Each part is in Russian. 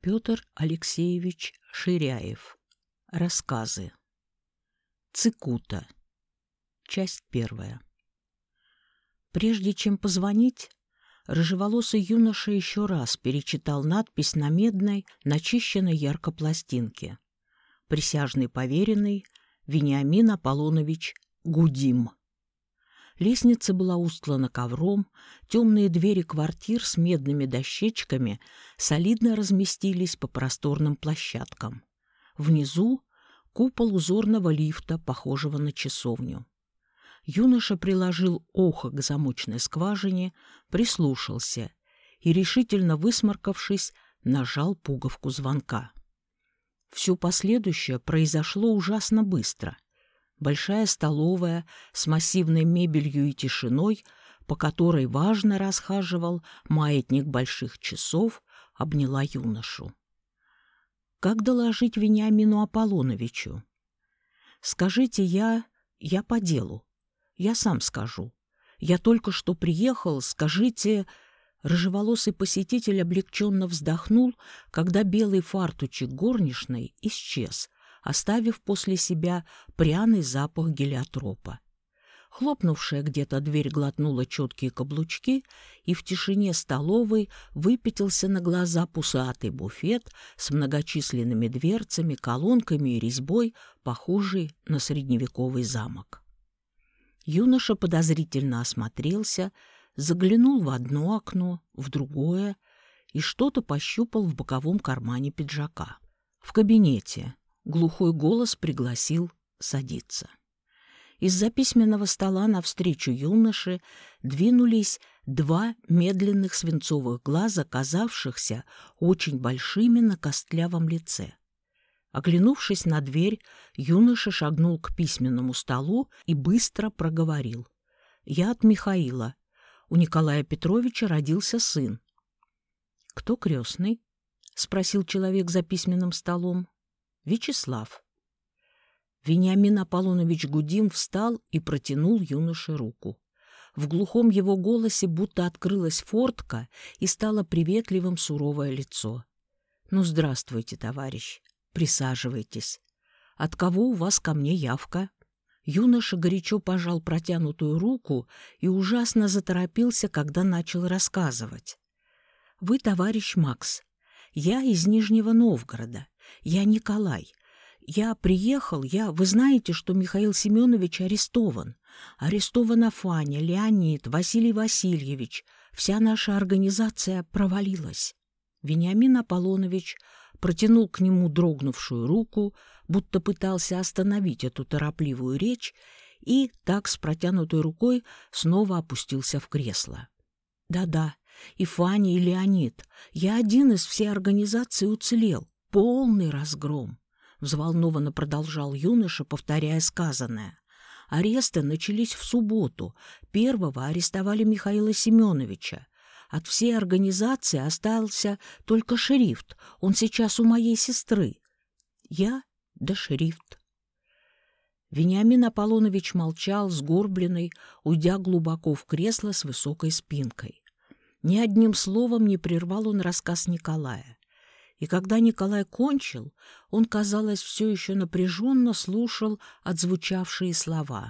Петр Алексеевич Ширяев. Рассказы. Цикута. Часть 1. Прежде чем позвонить, рыжеволосый юноша еще раз перечитал надпись на медной, начищенной ярко пластинке. Присяжный поверенный Вениамин Аполлонович Гудим. Лестница была устлана ковром, темные двери квартир с медными дощечками солидно разместились по просторным площадкам. Внизу купол узорного лифта, похожего на часовню. Юноша приложил ухо к замочной скважине, прислушался и, решительно высморкавшись, нажал пуговку звонка. Все последующее произошло ужасно быстро. Большая столовая с массивной мебелью и тишиной, по которой важно расхаживал маятник больших часов, обняла юношу. Как доложить Вениамину Аполлоновичу? Скажите, я по делу. Я сам скажу. Я только что приехал, скажите... Рыжеволосый посетитель облегченно вздохнул, когда белый фартучек горничной исчез, оставив после себя пряный запах гелиотропа. Хлопнувшая где-то дверь глотнула четкие каблучки, и в тишине столовой выпятился на глаза пузатый буфет с многочисленными дверцами, колонками и резьбой, похожий на средневековый замок. Юноша подозрительно осмотрелся, заглянул в одно окно, в другое и что-то пощупал в боковом кармане пиджака. В кабинете глухой голос пригласил садиться. Из-за письменного стола навстречу юноше двинулись два медленных свинцовых глаза, казавшихся очень большими на костлявом лице. Оглянувшись на дверь, юноша шагнул к письменному столу и быстро проговорил: «Я от Михаила. У Николая Петровича родился сын». «Кто крестный?» — спросил человек за письменным столом. «Вячеслав». Вениамин Аполлонович Гудим встал и протянул юноше руку. В глухом его голосе будто открылась фортка, и стало приветливым суровое лицо. «Ну, здравствуйте, товарищ. Присаживайтесь. От кого у вас ко мне явка?» Юноша горячо пожал протянутую руку и ужасно заторопился, когда начал рассказывать. «Вы, товарищ Макс. Я из Нижнего Новгорода. Я Николай. Я приехал, вы знаете, что Михаил Семенович арестован. Арестована Фаня, Леонид, Василий Васильевич. Вся наша организация провалилась». Вениамин Аполлонович протянул к нему дрогнувшую руку, будто пытался остановить эту торопливую речь, и так с протянутой рукой снова опустился в кресло. «Да-да, и Фаня, и Леонид. Я один из всей организации уцелел. Полный разгром», — взволнованно продолжал юноша, повторяя сказанное. «Аресты начались в субботу. Первого арестовали Михаила Семеновича. От всей организации остался только шрифт. Он сейчас у моей сестры. Я да шрифт». Вениамин Аполлонович молчал, сгорбленный, уйдя глубоко в кресло с высокой спинкой. Ни одним словом не прервал он рассказ Николая. И когда Николай кончил, он, казалось, все еще напряженно слушал отзвучавшие слова.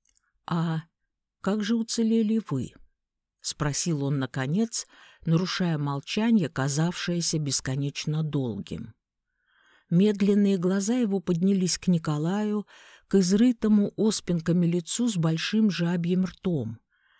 «А как же уцелели вы?» — спросил он, наконец, нарушая молчание, казавшееся бесконечно долгим. Медленные глаза его поднялись к Николаю, к изрытому оспинками лицу с большим жабьим ртом.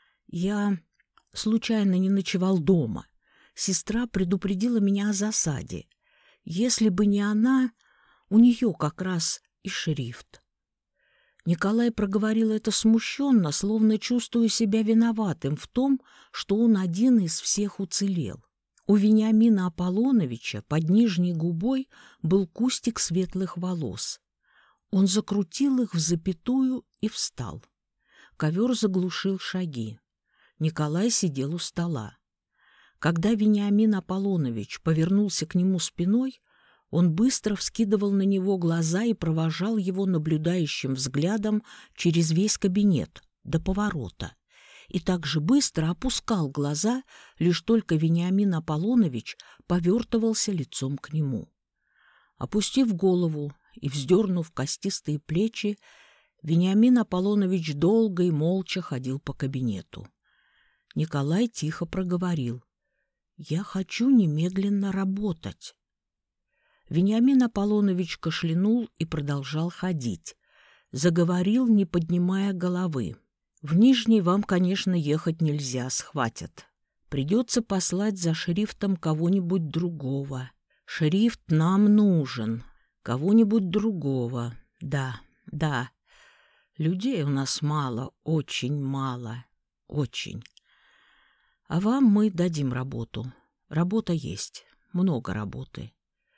«Я случайно не ночевал дома. Сестра предупредила меня о засаде. Если бы не она, у нее как раз и шрифт». Николай проговорил это смущенно, словно чувствуя себя виноватым в том, что он один из всех уцелел. У Вениамина Аполлоновича под нижней губой был кустик светлых волос. Он закрутил их в запятую и встал. Ковер заглушил шаги. Николай сидел у стола. Когда Вениамин Аполлонович повернулся к нему спиной, он быстро вскидывал на него глаза и провожал его наблюдающим взглядом через весь кабинет до поворота. и так же быстро опускал глаза, лишь только Вениамин Аполлонович повертывался лицом к нему. Опустив голову и вздернув костистые плечи, Вениамин Аполлонович долго и молча ходил по кабинету. Николай тихо проговорил: «Я хочу немедленно работать». Вениамин Аполлонович кашлянул и продолжал ходить. Заговорил, не поднимая головы: «В Нижний вам, конечно, ехать нельзя, схватят. Придется послать за шрифтом кого-нибудь другого. Шрифт нам нужен. Кого-нибудь другого. Да, да. Людей у нас мало, очень мало. Очень. А вам мы дадим работу. Работа есть. Много работы».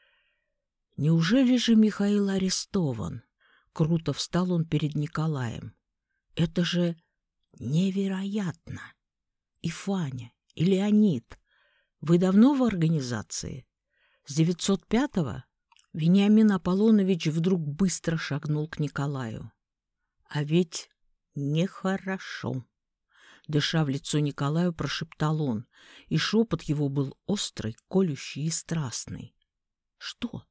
«Неужели же Михаил арестован?» Круто встал он перед Николаем. «Это же невероятно! И Фаня, и Леонид. Вы давно в организации? С 905-го?» Вениамин Аполлонович вдруг быстро шагнул к Николаю. «А ведь нехорошо!» Дыша в лицо Николаю, прошептал он, и шепот его был острый, колющий и страстный. «Что?»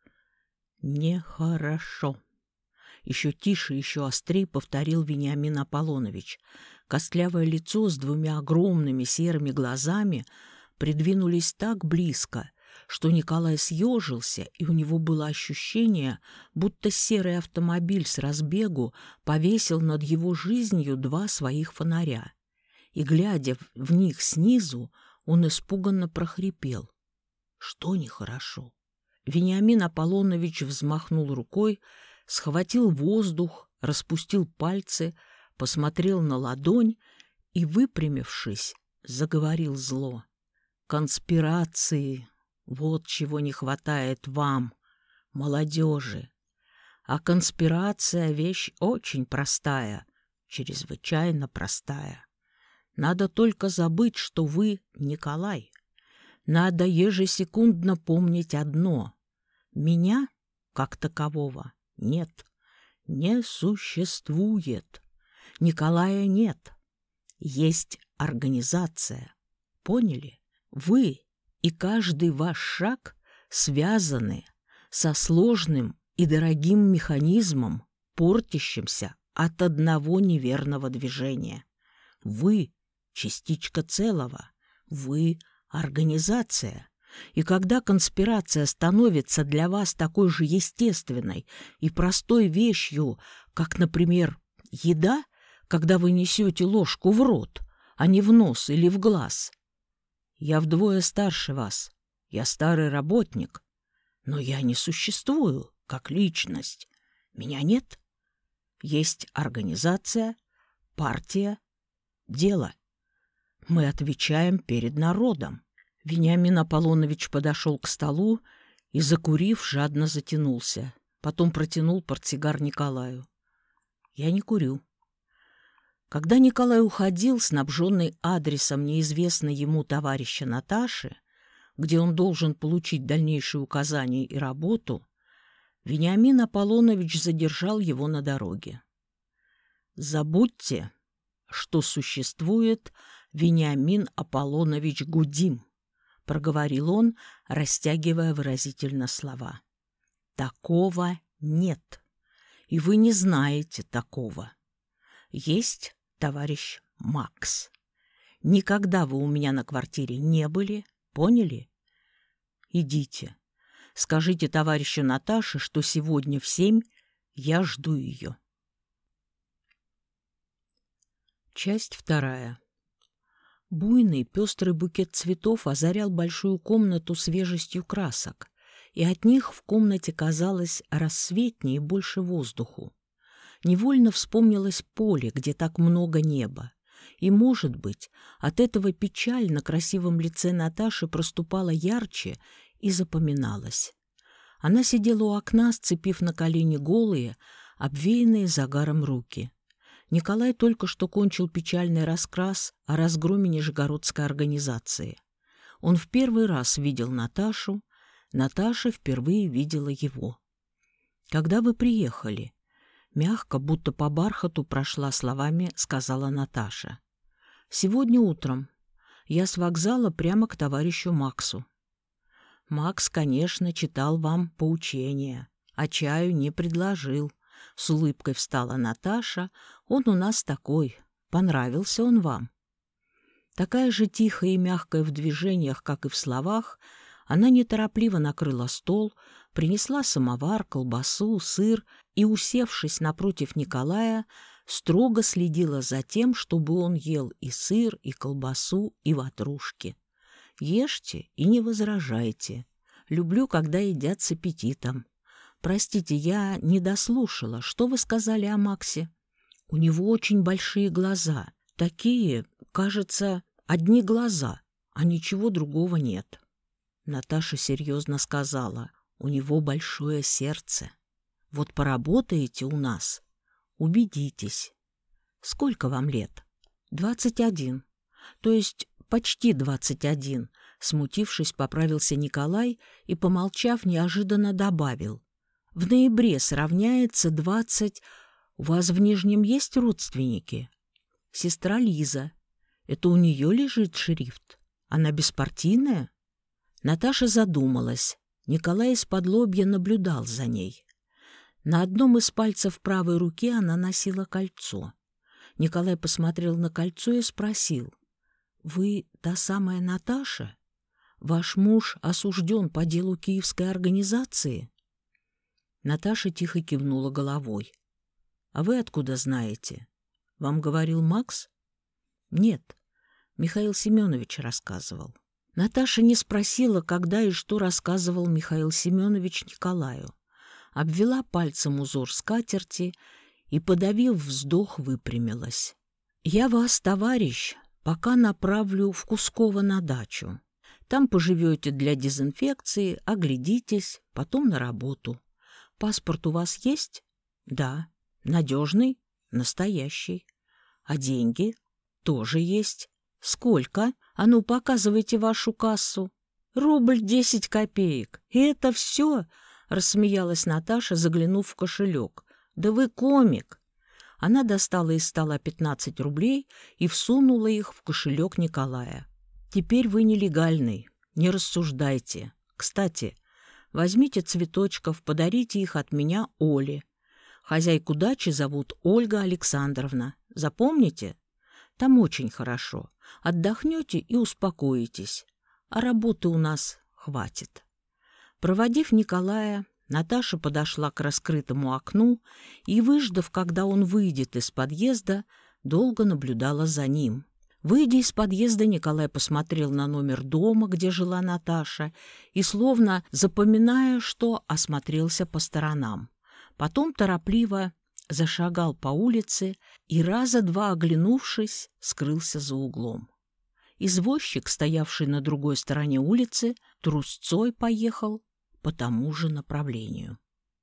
«Нехорошо!» Еще тише, еще острее повторил Вениамин Аполлонович. Костлявое лицо с двумя огромными серыми глазами придвинулись так близко, что Николай съежился, и у него было ощущение, будто серый автомобиль с разбегу повесил над его жизнью два своих фонаря. И, глядя в них снизу, он испуганно прохрипел: «Что нехорошо?» Вениамин Аполлонович взмахнул рукой, схватил воздух, распустил пальцы, посмотрел на ладонь и, выпрямившись, заговорил зло: «Конспирации! Вот чего не хватает вам, молодежи! А конспирация — вещь очень простая, чрезвычайно простая. Надо только забыть, что вы Николай. Надо ежесекундно помнить одно: меня, как такового, нет, не существует. Николая нет. Есть организация. Поняли? Вы и каждый ваш шаг связаны со сложным и дорогим механизмом, портящимся от одного неверного движения. Вы — частичка целого. Вы — организация. И когда конспирация становится для вас такой же естественной и простой вещью, как, например, еда, когда вы несете ложку в рот, а не в нос или в глаз. Я вдвое старше вас, я старый работник, но я не существую как личность. Меня нет. Есть организация, партия, дело. Мы отвечаем перед народом». Вениамин Аполлонович подошел к столу и, закурив, жадно затянулся. Потом протянул портсигар Николаю. «Я не курю». Когда Николай уходил, снабженный адресом неизвестной ему товарища Наташи, где он должен получить дальнейшие указания и работу, Вениамин Аполлонович задержал его на дороге. «Забудьте, что существует Вениамин Аполлонович Гудим», — проговорил он, растягивая выразительно слова. «Такого нет, и вы не знаете такого. Есть товарищ Макс. Никогда вы у меня на квартире не были, поняли? Идите, скажите товарищу Наташе, что сегодня в 7 я жду ее». Часть 2. Буйный пестрый букет цветов озарял большую комнату свежестью красок, и от них в комнате казалось рассветнее и больше воздуху. Невольно вспомнилось поле, где так много неба, и, может быть, от этого печаль на красивом лице Наташи проступала ярче и запоминалась. Она сидела у окна, сцепив на колени голые, обвеянные загаром руки. Николай только что кончил печальный рассказ о разгроме Нижегородской организации. Он в первый раз видел Наташу, Наташа впервые видела его. «Когда вы приехали?» Мягко, будто по бархату прошла словами, сказала Наташа. Сегодня утром. Я с вокзала прямо к товарищу Максу. Макс, конечно, читал вам поучения, а чаю не предложил. С улыбкой встала Наташа. Он у нас такой. Понравился он вам. Такая же тихая и мягкая в движениях, как и в словах, она неторопливо накрыла стол, принесла самовар, колбасу, сыр и, усевшись напротив Николая, строго следила за тем, чтобы он ел и сыр, и колбасу, и ватрушки. Ешьте и не возражайте. Люблю, когда едят с аппетитом. Простите, я не дослушала. Что вы сказали о Максе? У него очень большие глаза. Такие, кажется, одни глаза, а ничего другого нет. Наташа серьезно сказала: у него большое сердце. Вот поработаете у нас, убедитесь. Сколько вам лет? 21. То есть почти 21. Смутившись, поправился Николай и, помолчав, неожиданно добавил: в ноябре сравняется 20. У вас в Нижнем есть родственники? Сестра Лиза. Это у нее лежит шрифт? Она беспартийная? Наташа задумалась. Николай исподлобья наблюдал за ней. На одном из пальцев правой руки она носила кольцо. Николай посмотрел на кольцо и спросил: «Вы та самая Наташа? Ваш муж осужден по делу киевской организации?» Наташа тихо кивнула головой. «А вы откуда знаете? Вам говорил Макс?» «Нет, Михаил Семенович рассказывал». Наташа не спросила, когда и что рассказывал Михаил Семенович Николаю. Обвела пальцем узор скатерти и, подавив вздох, выпрямилась. «Я вас, товарищ, пока направлю в Кусково на дачу. Там поживете для дезинфекции, оглядитесь, потом на работу. Паспорт у вас есть?» «Да». «Надежный?» «Настоящий». «А деньги?» «Тоже есть». «Сколько? А ну, показывайте вашу кассу». «Рубль 10 копеек. И это все?» — рассмеялась Наташа, заглянув в кошелек. «Да вы комик!» Она достала из стола 15 рублей и всунула их в кошелек Николая. «Теперь вы нелегальный. Не рассуждайте. Кстати, возьмите цветочков, подарите их от меня Оле. Хозяйку дачи зовут Ольга Александровна. Запомните? Там очень хорошо. Отдохнете и успокоитесь. А работы у нас хватит». Проводив Николая, Наташа подошла к раскрытому окну и, выждав, когда он выйдет из подъезда, долго наблюдала за ним. Выйдя из подъезда, Николай посмотрел на номер дома, где жила Наташа, и, словно запоминая что, осмотрелся по сторонам. Потом торопливо зашагал по улице и, раза два оглянувшись, скрылся за углом. Извозчик, стоявший на другой стороне улицы, трусцой поехал по тому же направлению.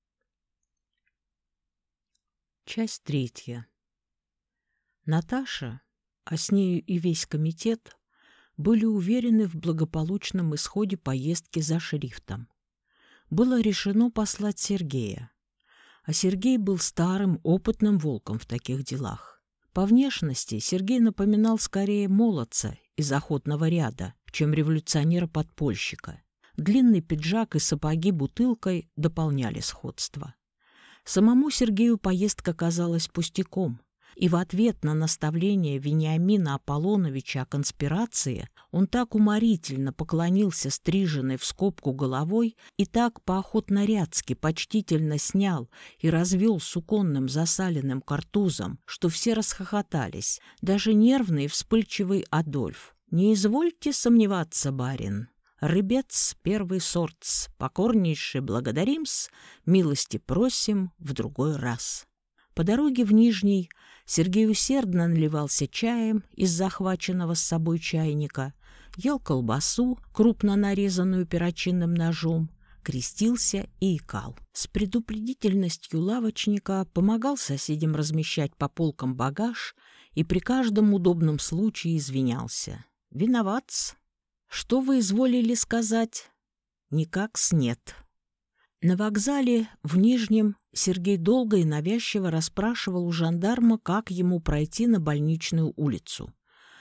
Часть 3. Наташа, а с нею и весь комитет, были уверены в благополучном исходе поездки за шрифтом. Было решено послать Сергея. А Сергей был старым, опытным волком в таких делах. По внешности Сергей напоминал скорее молодца из охотного ряда, чем революционера-подпольщика. Длинный пиджак и сапоги бутылкой дополняли сходство. Самому Сергею поездка казалась пустяком, и в ответ на наставление Вениамина Аполлоновича о конспирации он так уморительно поклонился стриженной в скобку головой и так по-охотнорядски почтительно снял и развел суконным засаленным картузом, что все расхохотались, даже нервный и вспыльчивый Адольф. «Не извольте сомневаться, барин. Рыбец первый сортс, покорнейше благодарим-с, милости просим в другой раз». По дороге в Нижний Сергей усердно наливался чаем из захваченного с собой чайника, ел колбасу, крупно нарезанную перочинным ножом, крестился и икал. С предупредительностью лавочника помогал соседям размещать по полкам багаж и при каждом удобном случае извинялся. «Виноват-с. Что вы изволили сказать?» «Никак-с нет». На вокзале в Нижнем Сергей долго и навязчиво расспрашивал у жандарма, как ему пройти на Больничную улицу.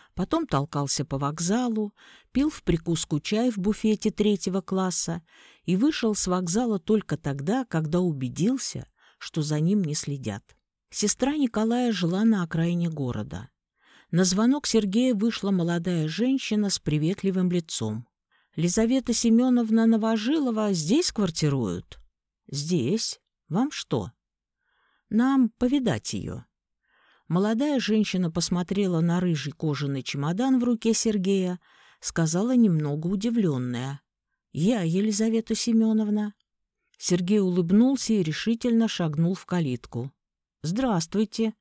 Потом толкался по вокзалу, пил в прикуску чай в буфете 3-го класса и вышел с вокзала только тогда, когда убедился, что за ним не следят. Сестра Николая жила на окраине города. На звонок Сергея вышла молодая женщина с приветливым лицом. «Лизавета Семеновна Новожилова здесь квартирует?» «Здесь. Вам что?» «Нам повидать ее». Молодая женщина посмотрела на рыжий кожаный чемодан в руке Сергея, сказала немного удивленная: «Я, Елизавета Семеновна». Сергей улыбнулся и решительно шагнул в калитку. «Здравствуйте.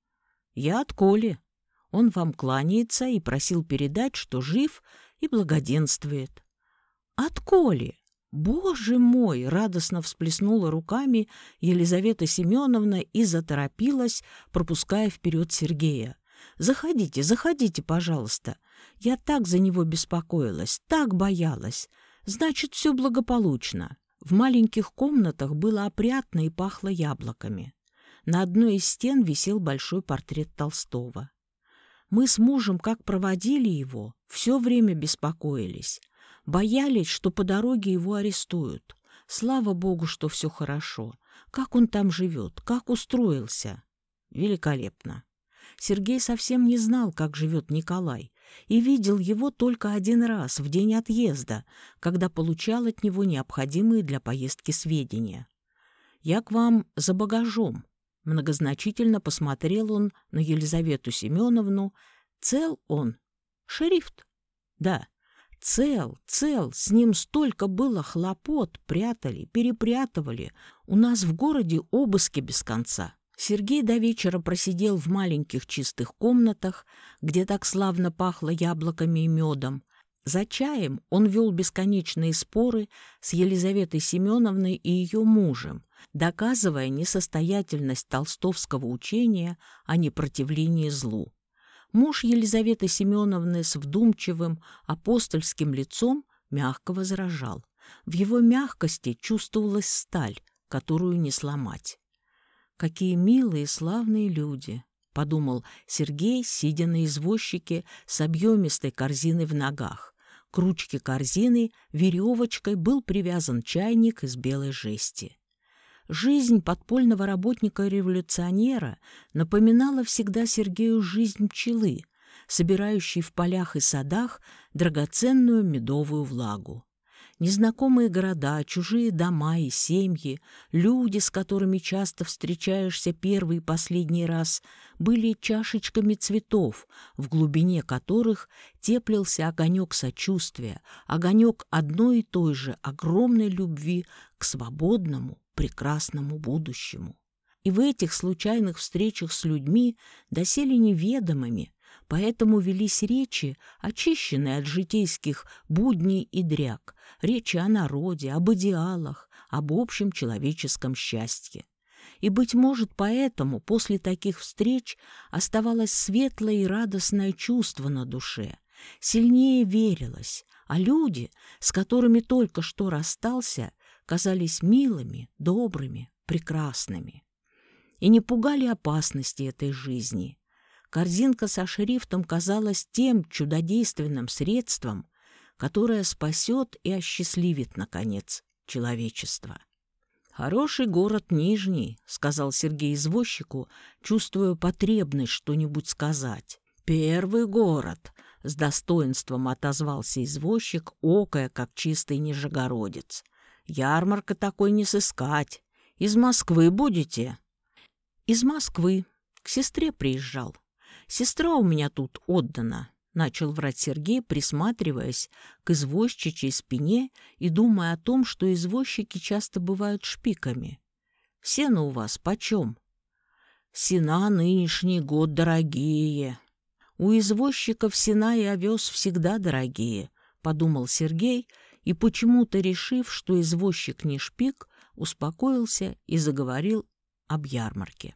Я от Коли. Он вам кланяется и просил передать, что жив и благоденствует». «От Коли? Боже мой!» — радостно всплеснула руками Елизавета Семеновна и заторопилась, пропуская вперед Сергея. «Заходите, заходите, пожалуйста. Я так за него беспокоилась, так боялась. Значит, все благополучно». В маленьких комнатах было опрятно и пахло яблоками. На одной из стен висел большой портрет Толстого. Мы с мужем, как проводили его, все время беспокоились. Боялись, что по дороге его арестуют. Слава Богу, что все хорошо. Как он там живет, как устроился? Великолепно. Сергей совсем не знал, как живет Николай, и видел его только один раз, в день отъезда, когда получал от него необходимые для поездки сведения. «Я к вам за багажом». Многозначительно посмотрел он на Елизавету Семеновну. «Цел он? Шерифт?» «Да». Цел, с ним столько было хлопот, прятали, перепрятывали. У нас в городе обыски без конца». Сергей до вечера просидел в маленьких чистых комнатах, где так славно пахло яблоками и медом. За чаем он вел бесконечные споры с Елизаветой Семеновной и ее мужем, доказывая несостоятельность толстовского учения о непротивлении злу. Муж Елизаветы Семеновны с вдумчивым апостольским лицом мягко возражал. В его мягкости чувствовалась сталь, которую не сломать. «Какие милые и славные люди!» — подумал Сергей, сидя на извозчике с объемистой корзиной в ногах. К ручке корзины веревочкой был привязан чайник из белой жести. Жизнь подпольного работника-революционера напоминала всегда Сергею жизнь пчелы, собирающей в полях и садах драгоценную медовую влагу. Незнакомые города, чужие дома и семьи, люди, с которыми часто встречаешься первый и последний раз, были чашечками цветов, в глубине которых теплился огонек сочувствия, огонек одной и той же огромной любви к свободному, прекрасному будущему. И в этих случайных встречах с людьми, доселе неведомыми, поэтому велись речи, очищенные от житейских будней и дрязг, речи о народе, об идеалах, об общем человеческом счастье. И, быть может, поэтому после таких встреч оставалось светлое и радостное чувство на душе, сильнее верилось, а люди, с которыми только что расстался, казались милыми, добрыми, прекрасными. И не пугали опасности этой жизни. Корзинка со шрифтом казалась тем чудодейственным средством, которое спасет и осчастливит, наконец, человечество. «Хороший город Нижний», — сказал Сергей извозчику, чувствуя потребность что-нибудь сказать. «Первый город», — с достоинством отозвался извозчик, окая, как чистый нижегородец. «Ярмарка такой не сыскать. Из Москвы будете?» «Из Москвы. К сестре приезжал. Сестра у меня тут отдана», — начал врать Сергей, присматриваясь к извозчичьей спине и думая о том, что извозчики часто бывают шпиками. «Сено у вас почем?» «Сена нынешний год дорогие». «У извозчиков сена и овес всегда дорогие», — подумал Сергей, и, почему-то решив, что извозчик не шпик, успокоился и заговорил об ярмарке.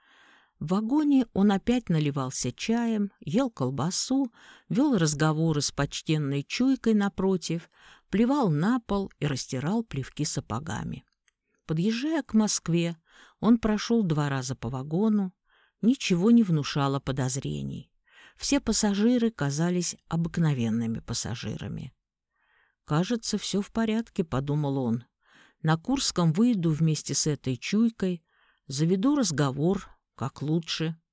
В вагоне он опять наливался чаем, ел колбасу, вел разговоры с почтенной чуйкой напротив, плевал на пол и растирал плевки сапогами. Подъезжая к Москве, он прошел 2 раза по вагону, ничего не внушало подозрений. Все пассажиры казались обыкновенными пассажирами. «Кажется, все в порядке», — подумал он. «На Курском выйду вместе с этой чуйкой, заведу разговор, как лучше.